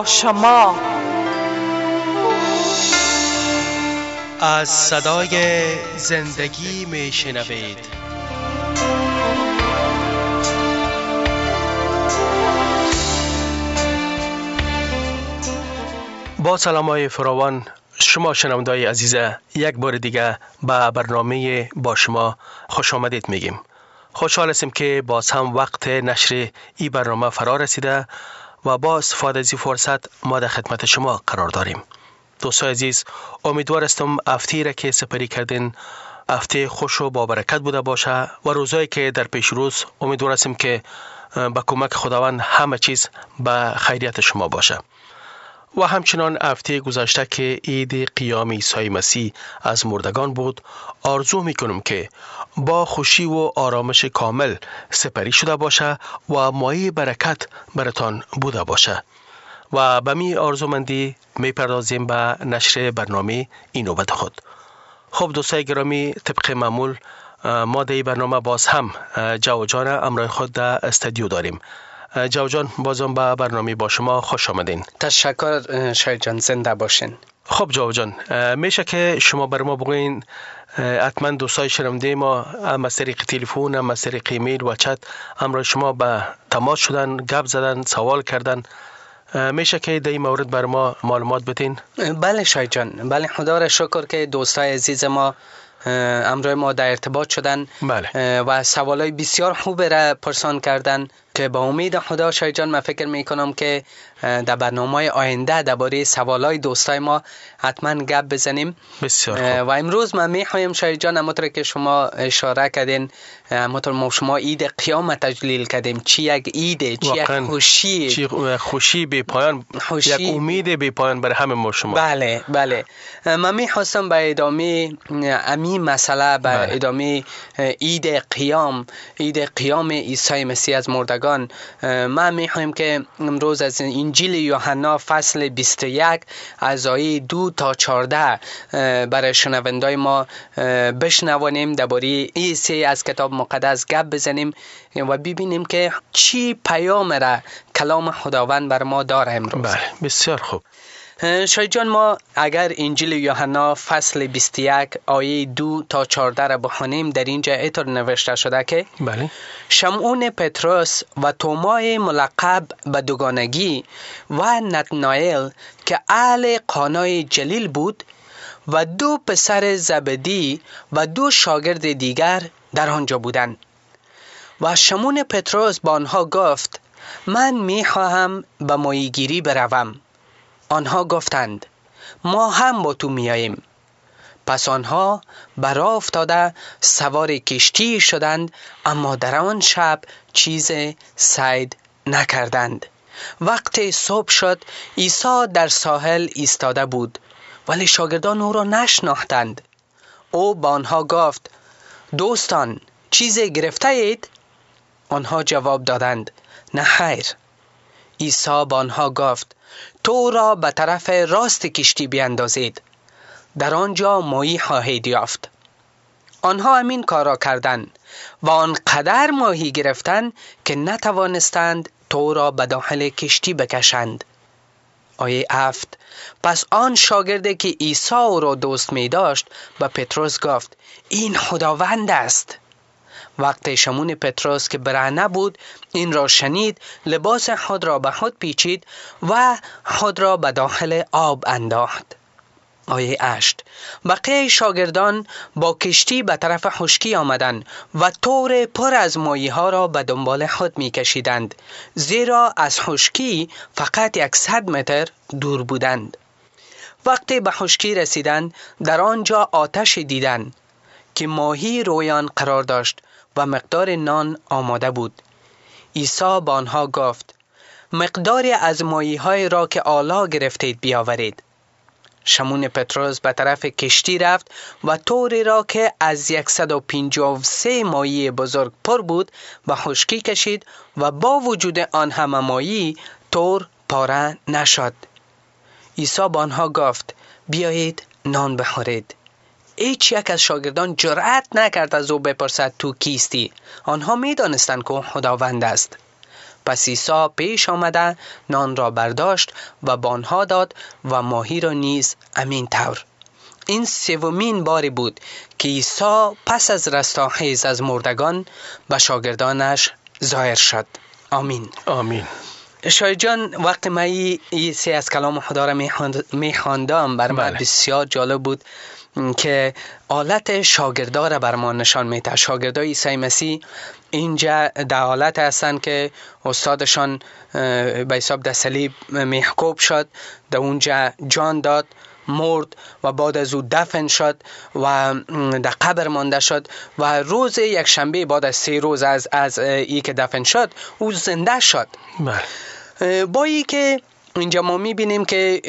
شما. از صدای زندگی می شنوید. با سلامای فراوان شما شنوندای عزیز، یک بار دیگه به برنامه با شما خوش آمدید میگیم. خوشحال هستیم که باز هم وقت نشر این برنامه فرا رسیده و با استفاده از این فرصت ما در خدمت شما قرار داریم. دوستای عزیز، امیدوار هستم هفته‌ای را که سپری کردین هفته خوش و با برکت بوده باشه و روزایی که در پیش روز امیدوار هستیم که با کمک خداوند همه چیز به خیریت شما باشه. و همچنان هفته گذشته که عید قیام عیسی مسیح از مردگان بود، آرزو میکنم که با خوشی و آرامش کامل سپری شده باشه و مایه برکت براتان بوده باشه. و به می آرزومندی میپردازیم به نشر برنامه این نوبت خود. خب دوستای گرامی، طبق معمول ما در این برنامه باز هم جو جان امرای خود در استودیو داریم. جو جان، بازم به برنامه با شما خوش آمدین. تشکر شاید جان، زنده باشین. خب جو جان، میشه که شما بر ما بگوین، حتما دوستای شنونده ما هم از طریق تلفن هم از طریق ایمیل و چت امرای شما به تماس شدن، گپ زدن، سوال کردن، میشه که در این مورد بر ما معلومات بدین؟ بله شاید جان، بله، خدا را شکر که دوستای عزیز ما امروز ما در ارتباط شدن. بله. و سوالای بسیار خوب را پرسان کردن که با امید خدا شاید جان من فکر میکنم که در برنامه آینده درباره سوالای دوستای ما حتما گپ بزنیم. بسیار خوب. و امروز من میخوایم شاید جان همونطور که شما اشاره کردین، همونطور ما شما عید قیام تجلیل کردیم. چی یک عیده، چی یک خوشی، چی خوشی بی پایان، یک امید بی پایان برای همه ما شما. بله بله. من میخواستم به ادامه امی مسئله، به ادامه عید قیام عیسی مسیح از مردگان، ما میخوایم که امروز از انجیل یوحنا فصل 21 از آیه 2 تا 14 برای شنوندای ما بشنوانیم، درباره عیسی از کتاب مقدس گپ بزنیم و ببینیم که چی پیام را کلام خداوند بر ما داره امروز. بله، بسیار خوب. شاید جان، ما اگر انجیل یوحنا فصل 21 آیه 2 تا 14 را بخوانیم، در اینجا اینطور نوشته شده که بله. شمعون پتروس و تومای ملقب به دوگانگی و نتنائیل که اهل قانای جلیل بود و دو پسر زبدی و دو شاگرد دیگر در آنجا بودند. و شمعون پتروس با آنها گفت: من میخواهم به ماهیگیری بروم. آنها گفتند: ما هم با تو میاییم. پس آنها برآ افتاده سوار کشتی شدند، اما در آن شب چیز صید نکردند. وقتی صبح شد، عیسی در ساحل ایستاده بود، ولی شاگردان او را نشناختند. او با آنها گفت: دوستان، چیزی گرفته اید؟ آنها جواب دادند: نه خیر. عیسی با آنها گفت: تو را به طرف راست کشتی بیندازید، در آنجا ماهی خواهید یافت. آنها همین کار را کردند و آنقدر ماهی گرفتند که نتوانستند تو را به داخل کشتی بکشند. آیه 7. پس آن شاگردی که عیسی او را دوست می داشت به پتروس گفت: این خداوند است. وقتی شمعون پتروس که برهنه بود این را شنید، لباس خود را به خود پیچید و خود را به داخل آب انداخت. آیه 8. بقیه شاگردان با کشتی به طرف خشکی آمدند و تور پر از ماهی ها را به دنبال خود می کشیدند، زیرا از خشکی فقط 100 متر دور بودند. وقتی به خشکی رسیدند، در آنجا آتش دیدند که ماهی روی آن قرار داشت و مقدار نان آماده بود. عیسی با آنها گفت: مقداری از ماهی‌های را که حالا گرفتید بیاورید. شمعون پتروس به طرف کشتی رفت و توری را که از 153 ماهی بزرگ پر بود به خشکی کشید و با وجود آن همه ماهی تور پاره نشد. عیسی با آنها گفت: بیایید نان بخورید. هیچ یک از شاگردان جرأت نکرد از او بپرسد تو کیستی. آنها می دانستند که او خداوند است. پس عیسی پیش آمده نان را برداشت و به آنها داد و ماهی را نیز همین طور. این سومین باری بود که عیسی پس از رستاخیز از مردگان به شاگردانش ظاهر شد. آمین. آمین. شاید جان وقتی من این سه از کلام خدا را میخواندم بر من بسیار جالب بود که حالت شاگردا را بر ما نشان میده. شاگردای عیسی مسیح اینجا در حالت هستند که استادشان به حساب در صلیب محکوب شد، در اونجا جان داد، مرد و بعد از او دفن شد و در قبر مانده شد و روز یک شنبه بعد از 3 روز از ای که دفن شد او زنده شد. با ای که اینجا ما میبینیم که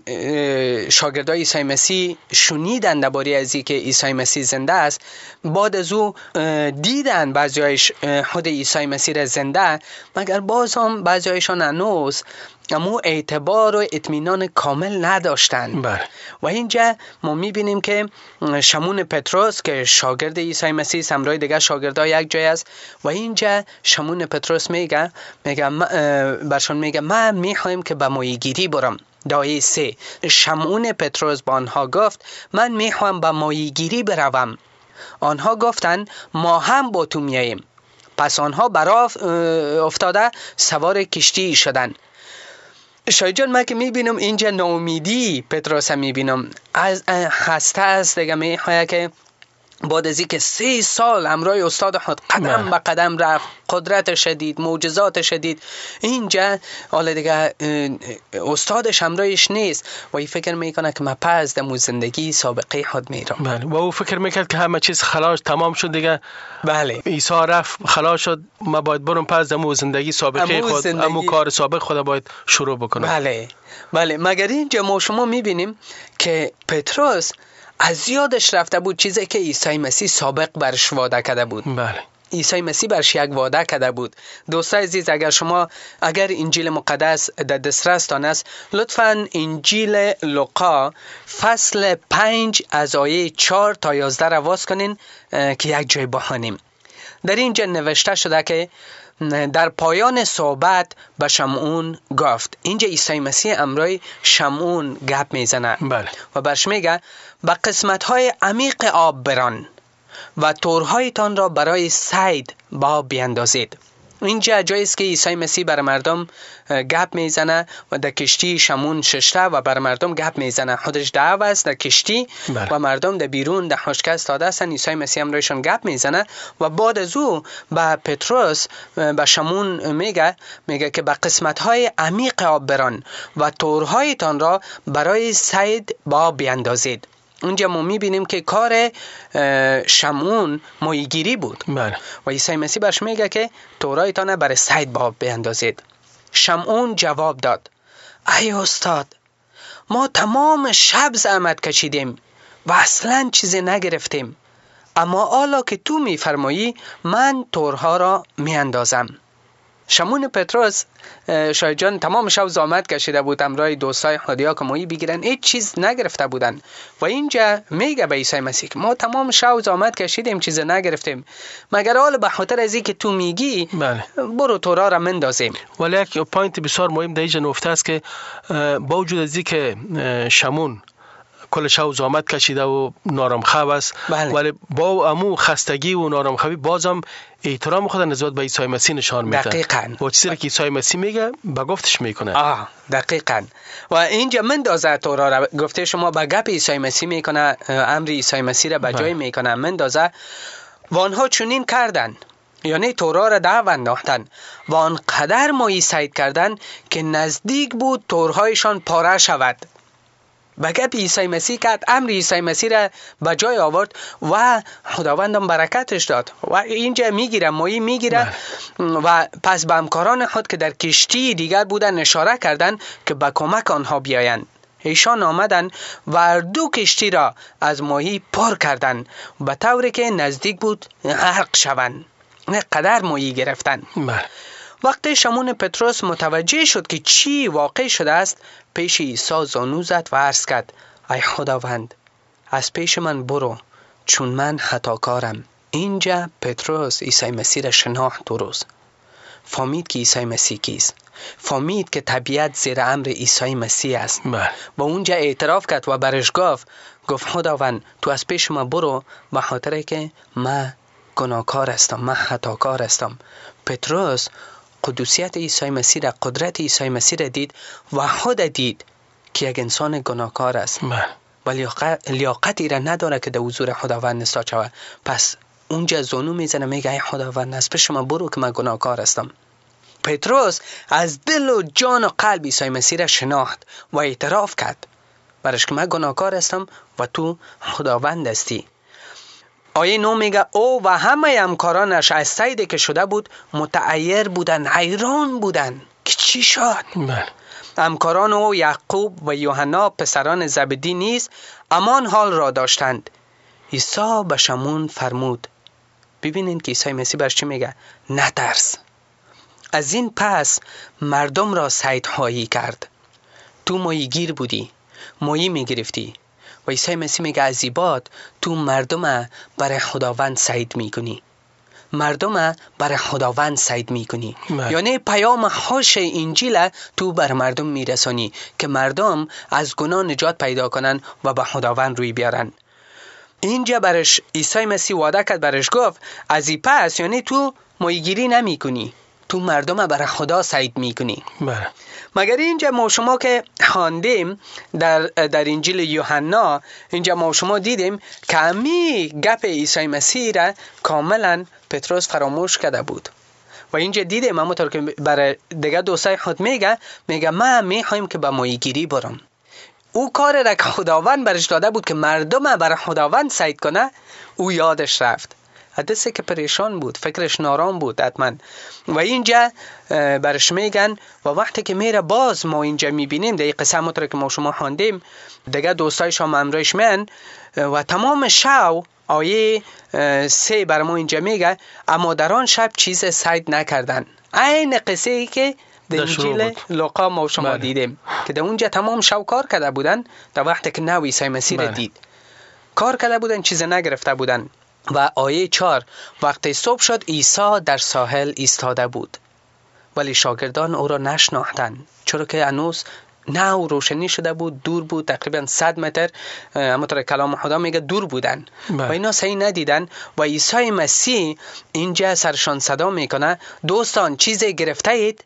شاگردای عیسی مسیح شنیدن درباره از این که عیسی مسیح زنده است، بعد از او دیدن بعضیایش خود عیسی مسیح را زنده، مگر باز هم بعضیایشان هنوز اما اعتبار و اطمینان کامل نداشتند. و اینجا ما میبینیم که شمون پتروس که شاگرد عیسی مسیح همراه دیگه شاگردا یک جای است و اینجا شمون پتروس میگه برشان میگه من میخوایم که به ماهیگیری برم. دایه 3 شمون پتروس با آنها گفت من میخوام به ماهیگیری بروم. آنها گفتند ما هم با تو میاییم. پس آنها برا افتاده سوار کشتی شدند. شاید جان من که میبینم اینجا ناامیدی پتروس هم میبینم از هسته است دیگه، میخواه که بعد از اینکه 3 سال همراه استاد خود قدم به قدم رفت، قدرت شدید، معجزات شدید، اینجا حالا دیگه استادش همراهش نیست و این فکر میکنه که من پس دمو زندگی سابقه خود میرم. و او فکر میکرد که همه چیز خلاص تمام شد دیگه. عیسی رفت خلاص شد، ما باید برم پس دمو زندگی سابقه خود، امو کار سابق خود باید شروع بکنم. بله مگر اینجا ما شما میبینیم که پتروس از یادش رفته بود چیزی که عیسی مسیح سابق برش وعده کرده بود. عیسی مسیح برش یک وعده کرده بود. دوستان عزیز، اگر انجیل مقدس در دسترستان است، لطفاً انجیل لوقا فصل 5 از آیه 4 تا 11 را باز کنین که یک جای بخوانیم. در اینجا نوشته شده که در پایان صحبت به شمعون گفت. اینجا عیسی مسیح امرای شمعون گپ میزنه و برش میگه به قسمت‌های عمیق آب بران و تورهایتان را برای صید به آب بیندازید. اینجا جایی است که عیسی مسیح بر مردم گپ میزنه و در کشتی شمون ششته و بر مردم گپ میزنه. خودش دعو است در کشتی و مردم در بیرون در خشکی استاده هستند. عیسی مسیح هم رویشان گپ میزنه و بعد از او به پتروس به شمون میگه که به قسمت‌های عمیق آب بران و تورهایتان را برای صید به آب بیندازید. اونجا ما میبینیم که کار شمعون ماهیگیری بود و عیسی مسیح برش میگه که تورایتان برای صید به آب بیندازید. شمعون جواب داد ای استاد، ما تمام شب زحمت کشیدیم و اصلا چیزی نگرفتیم، اما حالا که تو میفرمایی من تورها را میاندازم. شمون پتروس شاید جان تمام شب زحمت کشیده بود همراه دوستای خودیا که ماهی بگیرن، هیچ چیز نگرفته بودن و اینجا میگه به عیسی مسیح ما تمام شب زحمت کشیدیم چیز نگرفتیم، مگر حالا به خاطر از اینکه تو میگی برو تورا را مندازیم. ولی یک پوینت بسیار مهم در اینجا نکته است که با وجود از اینکه شمون کل شب زحمت کشیده و نارمخواب است، ولی با امو خستگی و نارمخوابی بازم احترام خود نسبت به عیسی مسیح نشان میده. دقیقاً. با چیزی که عیسی مسیح میگه به گفتش میکنه. دقیقاً. و اینجا مندازه تورا را، گفته شما به گپ عیسی مسیح میکنه، امر عیسی مسیح را به جای میکنه، مندازه. و آنها چنین کردن، یعنی تورا را دعو انداختن و آنقدر ماهی صید کردن که نزدیک بود تورهایشان پاره شود. بگه عیسی مسیح کرد، امر عیسی مسیح را به جای آورد و خداوندم برکتش داد و اینجا میگیره ماهی میگیره و پس به همکاران خود که در کشتی دیگر بودن اشاره کردن که به کمک آنها بیایند. ایشان آمدن و 2 کشتی را از ماهی پر کردن به طوری که نزدیک بود غرق شوند. قدر ماهی گرفتن. وقتی شمون پتروس متوجه شد که چی واقع شده است، پیش عیسی زانو زد و عرض کرد ای خداوند، از پیش من برو چون من خطاکارم. اینجا پتروس عیسی مسیح را شناخت درست فهمید که عیسی مسیح کیست، فهمید که طبیعت زیر امر عیسی مسیح است. و اونجا اعتراف کرد و برش گفت خداوند تو از پیش ما برو، به خاطر که من گناهکار هستم، من خطاکار هستم. پتروس قدوسیت عیسی مسیح را، قدرت عیسی مسیح را دید و خود دید که یک انسان گناهکار است و لیاقتی را نداره که در حضور خداوند نسا شود. پس اونجا زانو میزنه، میگه ای خداوند از پیش من برو که من گناهکار هستم. پتروس از دل و جان و قلب عیسی مسیح را شناخت و اعتراف کرد برش که من گناهکار هستم و تو خداوند هستی. آیه 9 میگه او و همه همکارانش از سیدی که شده بود متعیر بودن، حیران بودن که چی شد. همکاران او یعقوب و یوحنا پسران زبدی نیز امان حال را داشتند. عیسی به شمون فرمود. ببینید که عیسی مسیح برش چی میگه؟ نترس. از این پس مردم را صیدخواهی کرد. تو ماهیگیر بودی، ماهی میگرفتی و عیسی مسیح میگه از این بعد تو مردم برای خداوند صید میکنی، مردم برای خداوند صید میکنی. یعنی پیام خوش انجیل تو بر مردم میرسانی که مردم از گناه نجات پیدا کنن و به خداوند روی بیارن. اینجا برش عیسی مسیح وعده کرد، برش گفت از این پس یعنی تو ماهیگیری نمی کنی، تو مردم برای خدا صید می کنی. مگر اینجا ما شما که خواندیم در انجیل یوحنا، اینجا ما شما دیدیم که همی گپ عیسی مسیح را کاملا پتروس فراموش کرده بود. و اینجا دیدیم همونطور که برای دیگه دوستای خود میگه من میخوایم که به ماهیگیری برم. او کار را که خداوند برش داده بود که مردم برای خداوند صید کنه، او یادش رفت. حدثه که پریشان بود، فکرش نارام بود حتما. و اینجا برش میگن و وقتی که میره باز ما اینجا میبینیم در این قصه همونطور که ما شما خواندیم دیگه دوستایش هم امرایش من و تمام شب. آیه 3 بر ما اینجا میگه اما در آن شب چیز صید نکردن. این قصه ای که در انجیل لوقا ما شما دیدیم که در اونجا تمام شب کار کرده بودن. در وقتی که نو عیسی مسیح دید کار کرده بودن، چیز نگرفته بودن. و آیه 4 وقتی صبح شد عیسی در ساحل ایستاده بود ولی شاگردان او را نشناختند، چرا که هنوز نه روشنی شده بود، دور بود، تقریبا 100 متر همونطور کلام خدا میگه دور بودن و اینا صحیح ندیدن. و عیسی مسیح اینجا سرشان صدا میکنه دوستان چیزی گرفته اید؟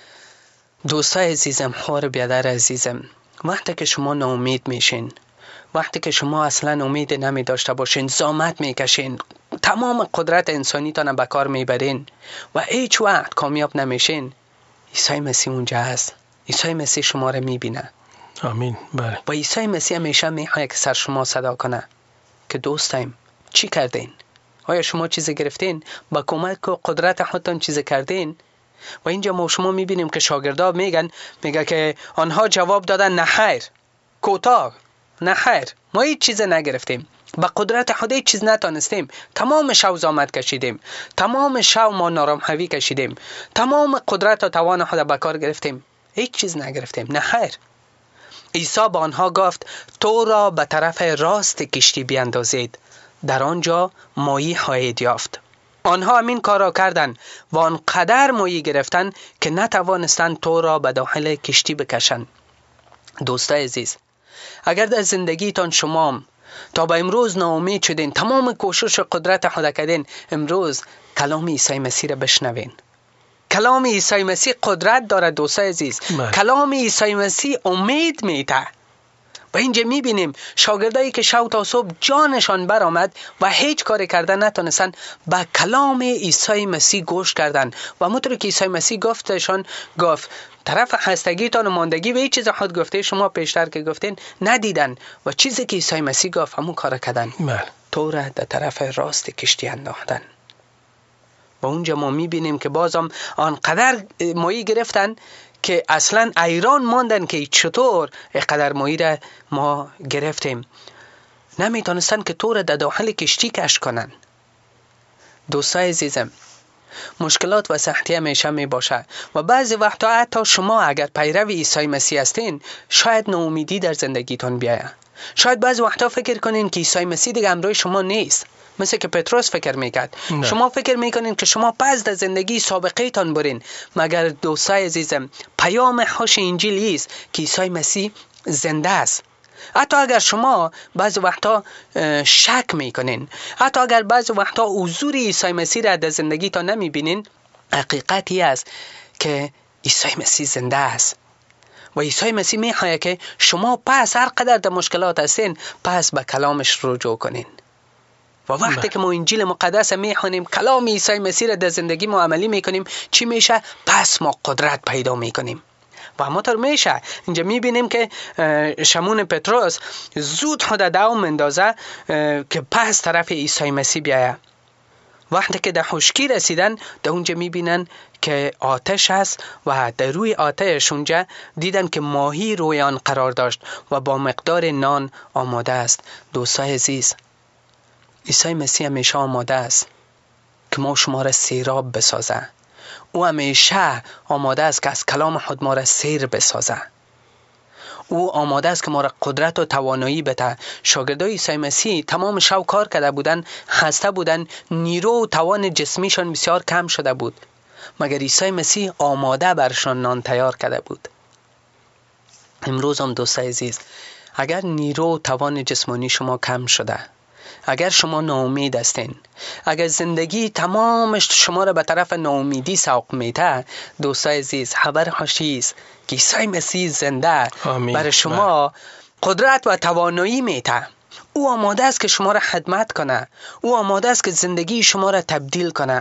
دوستای عزیزم، خور بیادر عزیزم، وقتی که شما ناامید میشین، وقتی که شما اصلا امید نمی داشته باشین، زحمت میکشین، تمام قدرت انسانیتان به کار میبرین و هیچ وقت کامیاب نمیشین، عیسی مسیح اونجا هست. عیسی مسیح شما را میبینه. آمین. بله. و عیسی مسیح همیشه میخواد که سر شما صدا کنه که دوستایم چی کردین؟ آیا شما چیز گرفتین؟ با کمک و قدرت خودتان چیز کردین؟ و اینجا ما شما میبینیم که شاگردا میگه که آنها جواب دادن نه خیر، کوتاه، نه خیر، ما هیچ چیز نگرفتیم، با قدرت خود هیچ چیز نتانستیم، تمام شب زحمت کشیدیم، تمام شب ما نارامحوی کشیدیم، تمام قدرت و توان خود به کار گرفتیم، هیچ چیز نگرفتیم، نه خیر. عیسی با آنها گفت تو را به طرف راست کشتی بیاندازید، در آنجا ماهی خواهید یافت. آنها همین کار را کردند و آنقدر ماهی گرفتند که نتوانستند تو را به داخل کشتی بکشند. دوستای عزیز، اگر در زندگیتان شما تا به امروز ناامید شدین، تمام کوشش و قدرت خود کردین، امروز کلام عیسی مسیح را بشنوین. کلام عیسی مسیح قدرت داره دوستای عزیز. کلام عیسی مسیح امید میده. و اینجا میبینیم شاگردایی که شب تا صبح جانشان برآمد و هیچ کاری کردن نتونستن، با کلام عیسی مسیح گوش کردن و همونطور که عیسی مسیح گفتشان گفت طرف خستگیتان و ماندگی به هیچ چیز خود گفته شما پیشتر که گفتین ندیدن و چیزی که عیسی مسیح گفت همون کار کردن، تو را در طرف راست کشتی انداختن. و اونجا ما میبینیم که بازم آنقدر ماهی گرفتن که اصلا ایران ماندن که چطور اینقدر ماهی را ما گرفتیم، نمیتونستن که تو را در داخل کشتی کش کنن. دوستای عزیزم، مشکلات و سختی همیشه می باشه و بعضی وقتا حتی شما اگر پیرو عیسی مسیح هستین شاید ناامیدی در زندگیتان بیاید، شاید بعض وقتا فکر کنین که عیسی مسیح دیگه همراه شما نیست، مثل که پتروس فکر میکرد. شما فکر میکنین که شما پس در زندگی سابقه تان برین، مگر دوستای عزیزم پیام خوش انجیل است که عیسی مسیح زنده است. حتی اگر شما بعض وقتا شک میکنین، حتی اگر بعض وقتا حضور عیسی مسیح را در زندگی تا نمیبینین، حقیقتی است که عیسی مسیح زنده است و عیسی مسیح میخواد که شما پس هر قدر در مشکلات هستین پس به کلامش رجوع کنین. و وقتی که ما انجیل مقدس میخونیم، کلام عیسی مسیح را در زندگی ما عملی میکنیم، چی میشه؟ پس ما قدرت پیدا میکنیم و همونطور میشه. اینجا میبینیم که شمون پتروس زود خود دوام اندازه که پس طرف عیسی مسیح بیایه. وقتی که در خشکی رسیدن، در اونجا میبینن که آتش است و در روی آتش اونجا دیدن که ماهی روی آن قرار داشت و با مقدار نان آماده است. دوستای عزیز، عیسی مسیح همیشه آماده است که ما شما را سیراب بسازه. او همیشه آماده است که از کلام خود ما را سیر بسازه. او آماده است که ما را قدرت و توانایی بده. شاگردای عیسی مسیح تمام شب کار کرده بودن، خسته بودن، نیرو و توان جسمیشان بسیار کم شده بود، مگر عیسی مسیح آماده برشان نان تیار کرده بود. امروز هم دوستای عزیز، اگر نیرو و توان جسمانی شما کم شده، اگر شما ناامید هستین، اگر زندگی تمامش شما را به طرف ناامیدی سوق میده، دوستای عزیز خبر خوشی است که عیسی مسیح زنده برای شما قدرت و توانایی میده. او آماده است که شما را خدمت کنه، او آماده است که زندگی شما را تبدیل کنه.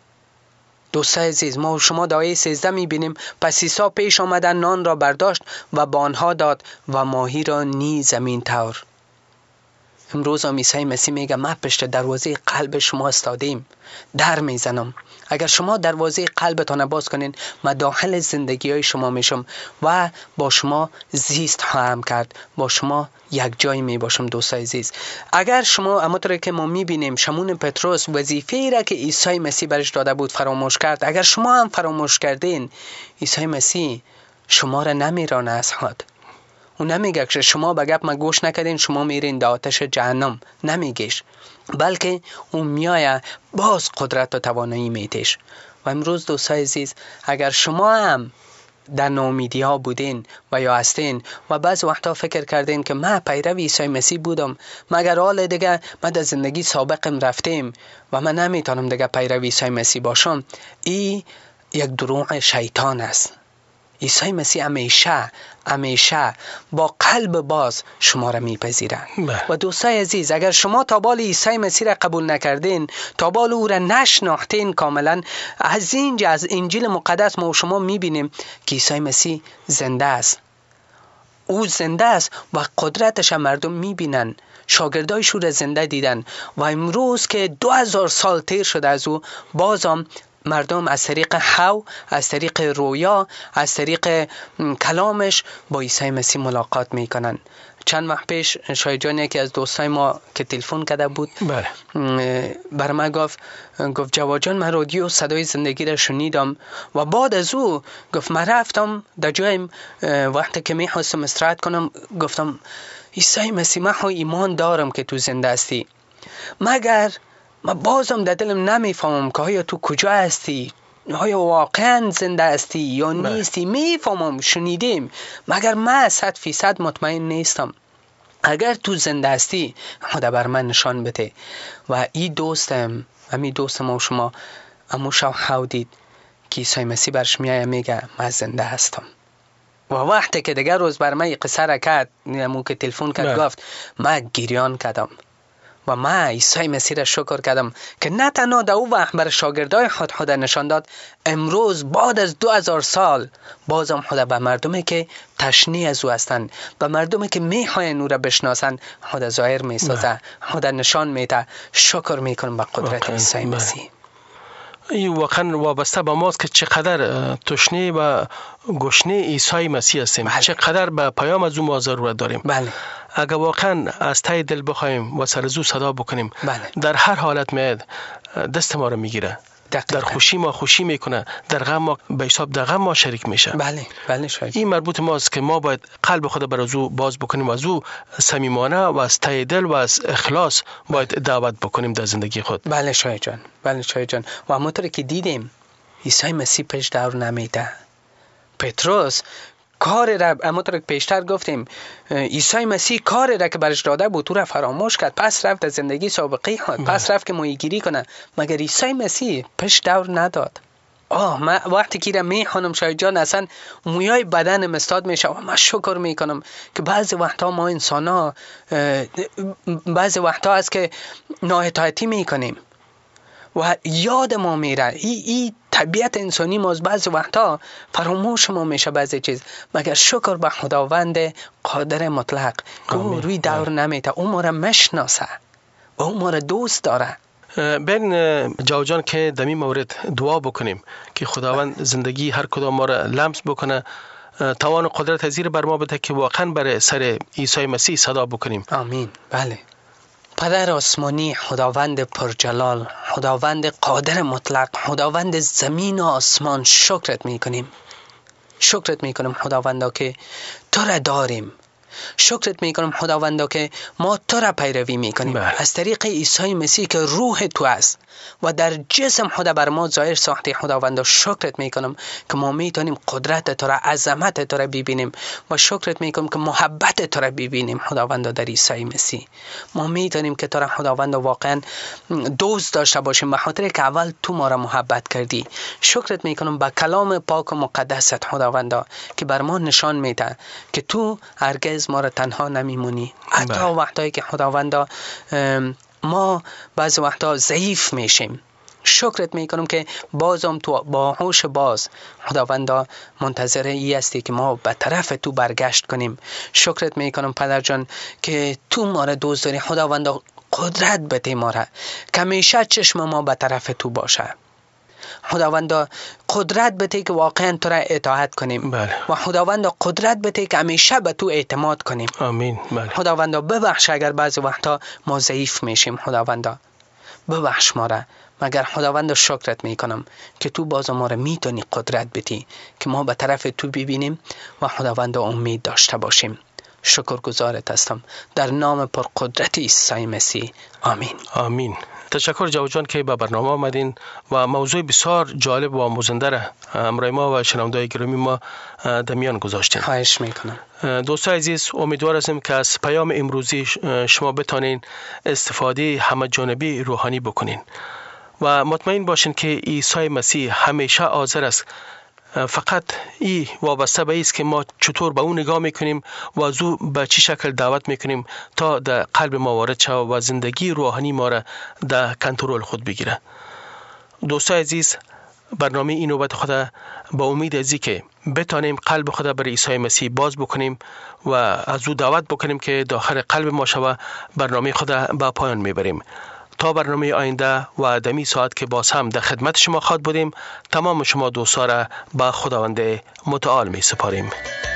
دوستای عزیز، ما شما در آیه 13 میبینیم پس عیسی پیش آمدن نان را برداشت و به آنها داد و ماهی را نیز زمین طور. امروز هم عیسی مسیح میگه من پشت دروازه قلب شما استادیم، در میزنم. اگر شما دروازه قلبتان باز کنین، من داخل زندگی های شما میشم و با شما زیست خواهم کرد، با شما یک جای می باشم. دوستای عزیز، اگر شما همونطور که ما میبینیم شمون پتروس وظیفه‌ای را که عیسی مسیح برش داده بود فراموش کرد، اگر شما هم فراموش کردین، عیسی مسیح شما را نمیرانه از خود. اون نمیگه که شما به گپ ما گوش نکردین شما میرین در آتش جهنم، نمیگهش، بلکه اون میایه باز قدرت و توانایی میتش. و امروز دوستای عزیز، اگر شما هم در ناامیدی ها بودین و یا هستین و بعض وقتا فکر کردین که من پیرو عیسی مسیح بودم، مگر حال دیگه من در زندگی سابقم رفتیم و من نمیتونم دیگه پیرو عیسی مسیح باشم، این یک دروغ شیطان است. عیسی مسیح همیشه با قلب باز شما را میپذیره. و دوستای عزیز، اگر شما تا بال عیسی مسیح را قبول نکردین، تا بال او را نشناختین کاملا، از اینجا از انجیل مقدس ما و شما میبینیم که عیسی مسیح زنده است. او زنده است و قدرتش مردم میبینن. شاگردایش او را زنده دیدن و امروز که 2000 سال تیر شده از او، بازم مردم از طریق حو، از طریق رویا، از طریق کلامش با عیسی مسیح ملاقات میکنن. چند وقت پیش شاید جان یکی از دوستای ما که تلفن کرده بود بر من گفت جواد جان، من رادیو صدای زندگی را شنیدم و بعد از او گفت من رفتم در جایم وقتی که میخواستم استراحت کنم، گفتم عیسی مسیح من ایمان دارم که تو زنده هستی، مگر من بازم در دلم نمیفهمم که آیا تو کجا هستی، آیا واقعا زنده هستی یا نیستی. میفهمم شنیدیم، مگر من 100% مطمئن نیستم. اگر تو زنده هستی خدا بر من نشان بده. و این دوستم و شما امو شو دید که عیسی مسیح برش میایه میگه من زنده هستم. و وقتی که دیگر روز بر من قصه را کرد، امو که تلفن کرد گفت من گریان کردم و من عیسی مسیح را شکر کردم که نه تنها در او وقت بر شاگردای خود نشان داد، امروز بعد از 2000 سال بازم خدا به مردمی که تشنه از او هستند، به مردمی که میخواین او را بشناسند، خدا ظاهر میسازه، خدا نشان میده. شکر میکنم به قدرت عیسی مسیح. این واقعا وابسته به ماست که چقدر تشنه و گشنه عیسی مسیح هستیم. چقدر به پیام از او ما ضرورت داریم. اگر واقعا از ته دل بخوایم و سر زو صدا بکنیم، در هر حالت میاد دست ما رو میگیره. در خوشی ما خوشی میکنه، در غم ما به حساب در غم ما شریک میشه. بله شاید این مربوط ماست که ما باید قلب خود بر از او باز بکنیم و از او صمیمانه و از ته دل و از اخلاص باید دعوت بکنیم در زندگی خود. بله شاید جان و همونطور که دیدیم عیسی مسیح پیش دور نمیده. پتروس کار را همونطور که پیشتر گفتیم عیسی مسیح کار را که برش داده بود تو را فراموش کرد، پس رفت از زندگی سابقی خود، پس رفت که ماهیگیری کنه، مگر عیسی مسیح پیش دور نداد. من وقتی که را میخوانم شاید جان اصلا مویای بدن مستاد میشه و من شکر میکنم که بعضی وقتا ما انسان ها بعضی وقتا هست که نااطاعتی میکنیم و یاد ما میره. این طبیعت انسانی ما بعضی وقتا فراموش ما میشه بعضی چیز، مگر شکر به خداوند قادر مطلق که او روی دور نمیته، او ما را مشناسه و او ما را دوست داره. بین جان که در این مورد دعا بکنیم که خداوند زندگی هر کدام ما را لمس بکنه، توان و قدرت از زیر بر ما بده که واقعا بر سر عیسی مسیح صدا بکنیم. آمین. بله. پدر آسمانی، خداوند پرجلال، خداوند قادر مطلق، خداوند زمین و آسمان، شکرت میکنیم خداوندا که تو را داریم. شکرت میکنم خداوندا که ما تو را پیروی میکنیم از طریق عیسی مسیح که روح تو است و در جسم خدا بر ما ظاهر ساختی. خداوندا شکرت میکنم که ما میتونیم قدرت تو را، عظمت تو را ببینیم و شکرت میکنم که محبت تو را ببینیم. خداوندا در عیسی مسیح ما میتونیم که تو را خداوندا واقعا دوست داشته باشیم به خاطر که اول تو ما را محبت کردی. شکرت میکنم با کلام پاک و مقدست خداوندا که بر ما نشان میده که تو هرگز ما را تنها نمیمونی، حتی وقتایی که خداوندا ما بعض وقتا ضعیف میشیم. شکرت میکنم که بازم تو با هوش باز خداوندا منتظر ای هستی که ما به طرف تو برگشت کنیم. شکرت میکنم پدر جان که تو ما را دوست داری. خداوندا قدرت بده ما را که همیشه چشم ما به طرف تو باشه. خداوندا قدرت بده که واقعا تو را اطاعت کنیم. و خداوندا قدرت بده که همیشه به تو اعتماد کنیم. آمین. خداوندا ببخش اگر بعضی وقتا ما ضعیف میشیم. خداوندا ببخش ما را، مگر خداوندا شکرت میکنم که تو باز ما را میتونی قدرت بدی که ما به طرف تو ببینیم و خداوندا امید داشته باشیم. شکرگزارت هستم در نام پرقدرت عیسی مسیح. آمین. تشکر جان که به برنامه آمدین و موضوع بسیار جالب و آموزنده را همراه ما و شنوندگان گرامی ما در میان گذاشتین. خواهش میکنم. دوستان عزیز، امیدوار هستیم که از پیام امروزی شما بتانین استفاده همه جانبی روحانی بکنین و مطمئن باشین که عیسی مسیح همیشه حاضر است. فقط این وابسته به است که ما چطور به اون نگاه میکنیم و از او به چی شکل دعوت میکنیم تا در قلب ما وارد شود و زندگی روحانی ما را در کنترل خود بگیره. دوستان عزیز، برنامه این نوبت خود با امید ازی که بتانیم قلب خود برای عیسی مسیح باز بکنیم و از او دعوت بکنیم که داخل قلب ما شود، برنامه خود به پایان میبریم. تا برنامه آینده و دمی ساعت که باز هم در خدمت شما خواهد بودیم، تمام شما دوستا را به خداوند متعال می سپاریم.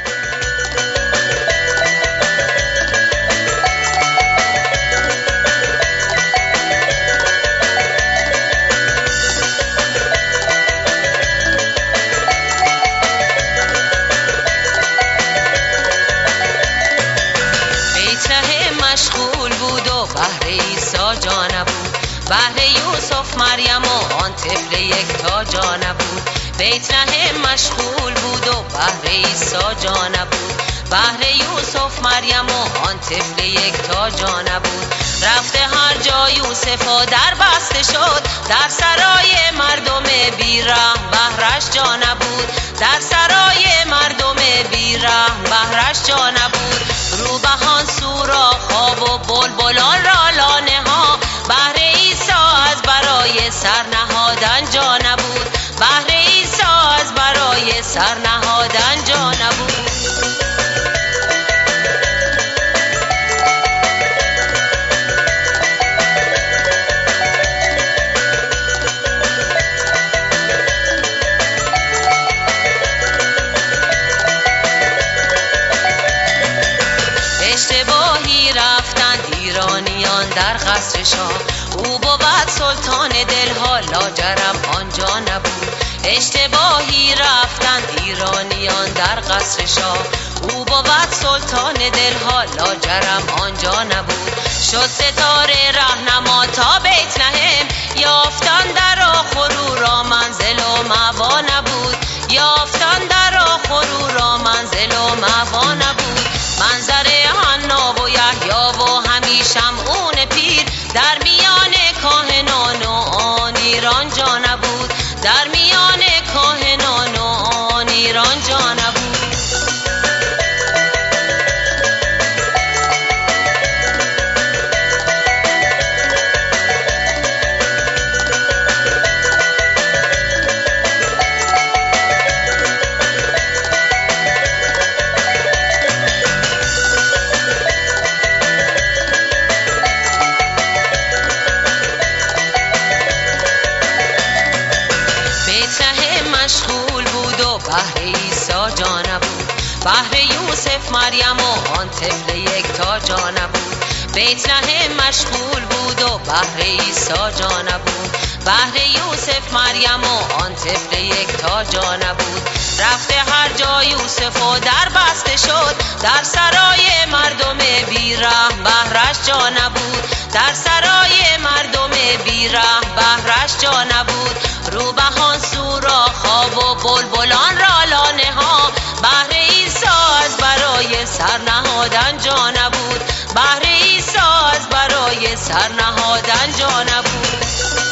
بهر یوسف مریم و آن طفل یکتا جا نبود. بیت لحم مشغول بود و بهر عیسی جا نبود. بهر یوسف مریم و آن طفل یکتا جا نبود. رفته هر جا یوسف و در بسته شد، در سرای مردم بیرحم بهرش جا نبود. در سرای مردم بیرحم بهرش جا نبود. روبهان سورا خواب و بلبلان را لانه ها، بهر عیسی از برای سر نهادن جا نبود. بهر عیسی از برای سر نهادن جا نبود. اشتباهی رفتند ایرانیان در قصر شاه. او بود سلطان دلها لاجرم آنجا نبود. اشتباهی رفتند ایرانیان در قصر شاه. او بود سلطان دلها لاجرم آنجا نبود. شد ستاره راهنما تا بیت لحم، یافتن در آخر او را منزل و مأوا نبود. یافتن در آخر او را منزل و مأوا نبود. منظر حنا و یحیی و همیشم اون پیر، در میان کاهنان و آن ایران جا نبود. در میان کاهنان و آن ایران جا نبود. بهر عیسی جا نبود. بهر یوسف مریم و آن طفل یکتا جا نبود. بیت لحم مشغول بود و بهر عیسی جا نبود. بهر یوسف مریم و آن طفل یکتا جا نبود. رفته هر جا یوسف و در بسته شد. در سرای مردم بیرحم بهرش جا نبود. در سرای مردم بیرحم بهرش جا نبود. روبهان سورا خواب و بلبلان را لانه ها. بهر عیسی از برای سر نهادن جا نبود. بهر عیسی از برای سر نهادن جا نبود.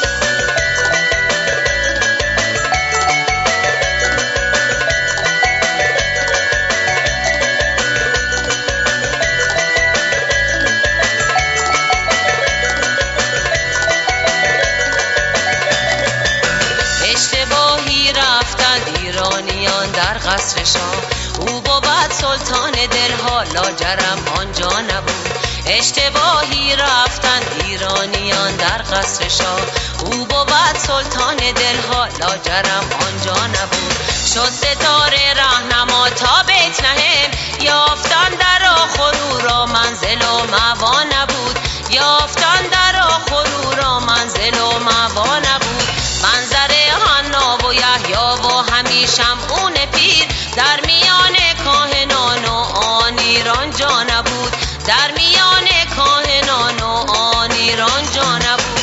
ایرانیان در قصر شاه. او بود سلطان دلها لاجرم آنجا نبود. اشتباهی رفتند ایرانیان در قصر شاه. او بود سلطان دلها لاجرم آنجا نبود. شد ستاره راهنما تا بیت لحم، یافتن در آخر او را منزل و مأوا نبود. یافتن در آخر او را منزل و مأوا نبود. منظر حنا و یحیی و همیشم اون پیر، در میان کاهنان و آن ایران جا نبود. در میان کاهنان و آن ایران جا نبود.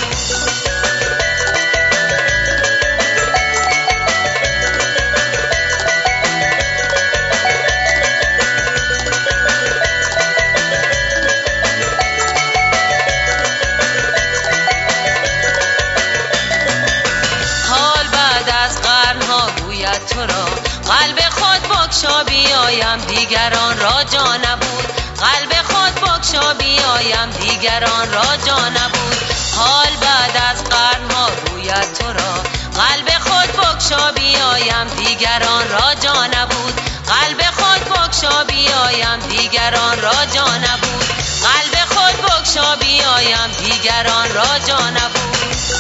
تو را قلب خود بگشا بیایم دیگران را جا نبود. قلب خود بگشا بیایم دیگران را جا نبود. حال بعد از قرنها گوید تو را قلب خود بگشا بیایم دیگران را جا نبود. قلب خود بگشا بیایم دیگران را جا نبود. قلب خود بگشا بیایم دیگران را جا نبود.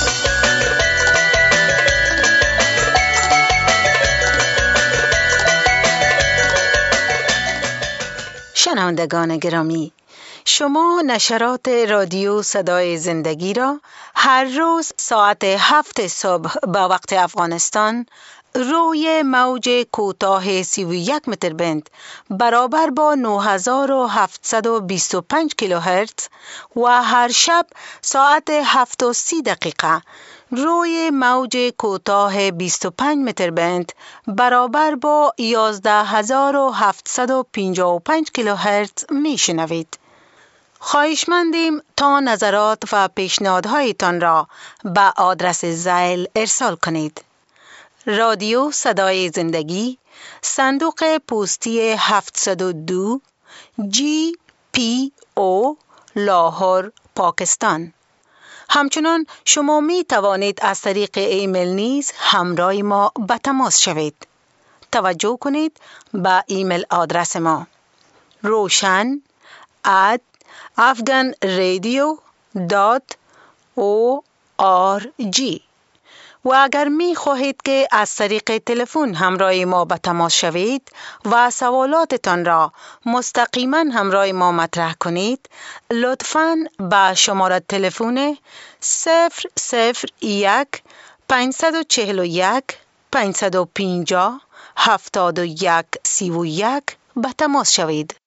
شنوندگان گرامی، شما نشرات رادیو صدای زندگی را هر روز ساعت 7 صبح به وقت افغانستان روی موج کوتاه 31 متر بند برابر با 9725 کیلوهرتز و هر شب ساعت 7:30 روی موج کوتاه 25 متر بند برابر با 11755 کیلوهرتز میشنوید. خواهشمندیم تا نظرات و پیشنهادهایتان را به آدرس ذیل ارسال کنید. رادیو صدای زندگی، صندوق پستی 702 GPO لاهور، پاکستان. همچنان شما می توانید از طریق ایمیل نیز همراه ما به تماس شوید. توجه کنید به ایمیل آدرس ما: roshan@afghanradio.org و اگر می خواهید که از طریق تلفن همراه ما به تماس شوید و سوالاتتان را مستقیما همراه ما مطرح کنید، لطفاً به شماره تلفن 001 541 550 7131 به تماس شوید.